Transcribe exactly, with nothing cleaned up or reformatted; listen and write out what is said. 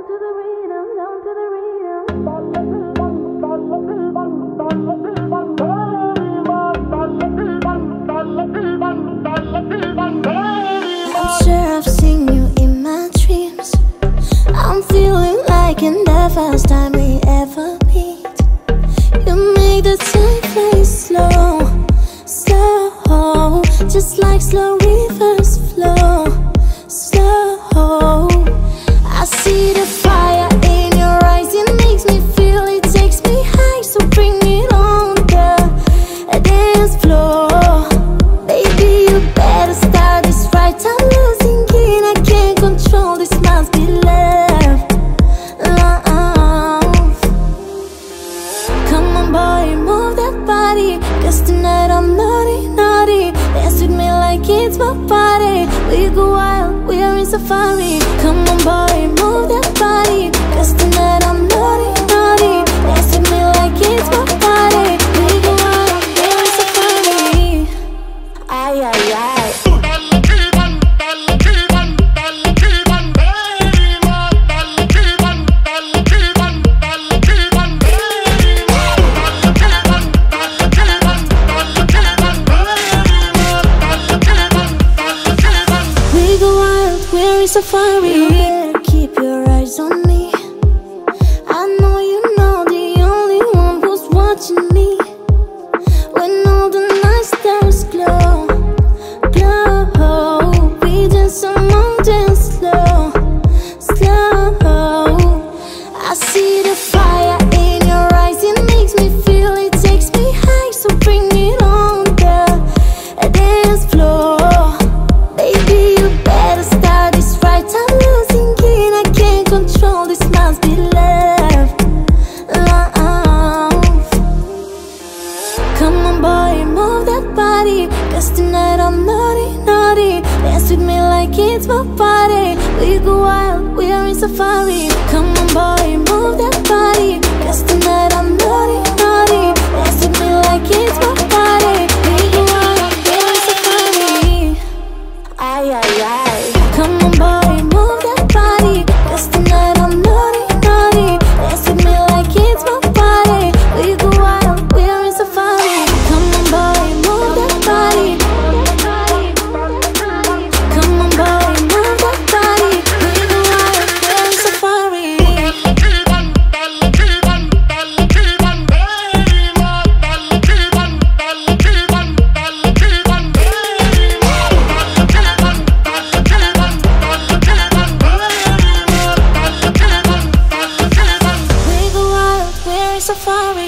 to the rhythm, down to the rhythm. I'm sure I've seen you in my dreams. I'm feeling like in the first time we ever meet. You make the time fly slow, slow, just like slow rivers flow, slow. I see the fire in your eyes, it makes me feel, it takes me high. So bring it on the dance floor. Baby, you better start this right. I'm losing it, I can't control this, must be love, love. Come on boy, move that body, cause tonight I'm naughty, naughty. Dance with me like it's my party. We go wild, we are in safari. Come on boy, move that body, cause tonight I'm naughty, naughty. Dance with me like it's my party. We go wild, we are in safari. Ay, ay, ay. Safari. You better keep your eyes on me. I know you know the only one who's watching me. When all the night stars glow, glow, we dance among dance slow, slow. I see the fire in your eyes, it makes me feel, it takes me high. So bring it on the dance floor. Baby, you better start this right. I'm losing it, I can't control this, must be love, love. Come on boy, move that body, cause tonight I'm naughty, naughty. Dance with me like it's my party. We go wild, we are in safari. Come on boy, move that body, cause tonight I'm naughty, naughty. Dance with me like it's my party. We go wild, we are in safari. Ay, ay, ay. Come on boy, move that body, cause tonight I'm naughty, naughty. Dance with me like it's my party. We go wild, we are in safari. Come on boy, move that body. Come on boy, move that body. We go wild, we are in safari. We go wild, we're in safari.